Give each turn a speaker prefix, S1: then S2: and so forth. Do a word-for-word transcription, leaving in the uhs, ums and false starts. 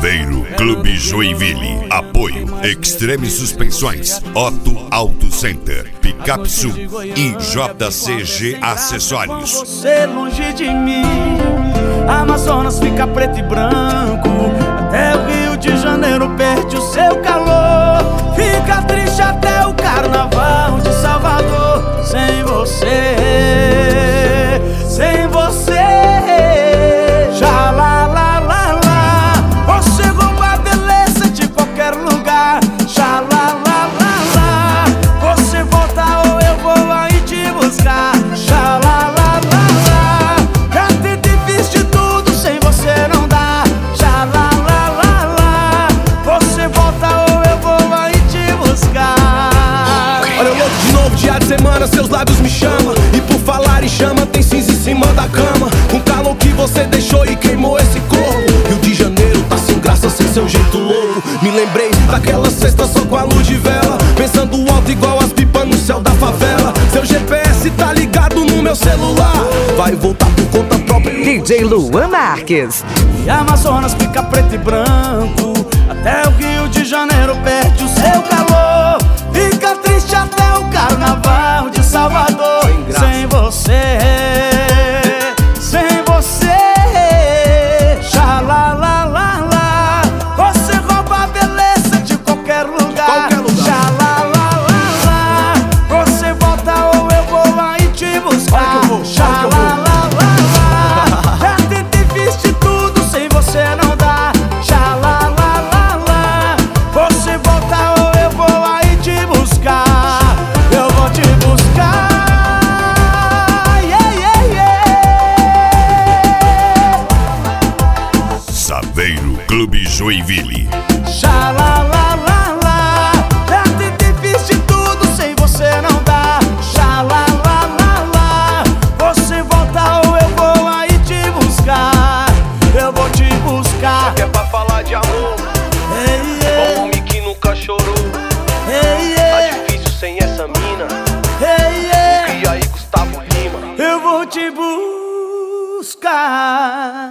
S1: Saveiro Clube Joinville. Apoio Extreme Suspensões, Otto Auto Center, Picap Sul e J C G Acessórios.
S2: Você longe de mim, Amazonas fica preto e branco, até o Rio de Janeiro perde o seu calor. Fica triste até o Carnaval de Salvador. Sem você, sem você. Já lá, lá, lá, lá. Você rouba a beleza de qualquer lugar. Já lá, lá, lá, lá. Você volta ou eu vou aí te buscar. Já lá, lá, lá, lá. Já tentei, fiz de tudo, sem você não dá. Já lá, lá, lá, lá. Você volta ou eu vou aí te buscar.
S3: Olha eu louco de novo, dia de semana, seus lábios me chamam. E por falar em chama, tem cinza em cima da cama. Com calor que você deixou e queimou esse corpo. Rio de Janeiro tá sem graça, sem seu jeito louco. Me lembrei daquela sexta só com a luz de vela, pensando alto igual as pipas no céu da favela. Seu G P S tá ligado no meu celular, vai voltar por conta própria.
S4: D J Luan Marques.
S2: E Amazonas fica preto e branco, até o Rio de Janeiro perde o seu calor. Fica triste até o Carnaval de Salvador. Sem você, sem você. Já lá, lá, lá, lá. Você rouba a beleza de qualquer lugar.
S3: Qualquer lugar.
S2: Já lá, lá, lá, lá. Você volta ou eu vou aí te buscar.
S3: Olha que eu vou,
S2: já
S3: olha que eu
S2: lá,
S3: vou.
S2: lá, lá, lá. Já tentei, fiz de tudo, sem você não dá. Já lá, lá, lá, lá. Você volta ou eu vou aí te buscar. Eu vou te buscar. Yeah, yeah, yeah.
S1: Saveiro Clube Joinville.
S2: Já lá, lá, lá, lá. Já tentei, fiz de tudo, sem você não dá. Já lá, lá, lá, lá. Você volta ou eu vou aí te buscar. Eu vou te buscar.
S3: É pra falar de amor,
S2: Ei,
S3: com
S2: ei,
S3: homem que nunca chorou.
S2: ei,
S3: Tá
S2: ei,
S3: difícil sem essa mina.
S2: ei, ei.
S3: E aí, Gustavo Lima?
S2: Eu vou te buscar.